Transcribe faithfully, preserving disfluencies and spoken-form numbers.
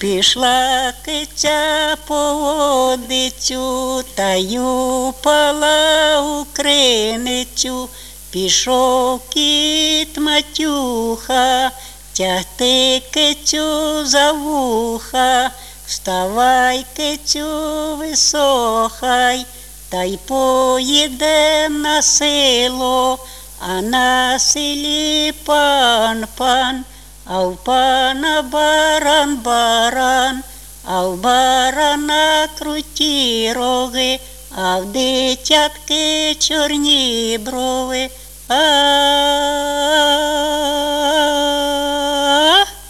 Пішла киця по водицю, та й упала у криницю. Пішов кіт Матюха, тягти кицю за вуха. Вставай, кицю, висохай, та й поїдем на село, а на селі пан пан, а в пана баран баран, а в барана круті роги, а в дитятки чорні брови. А-а-а.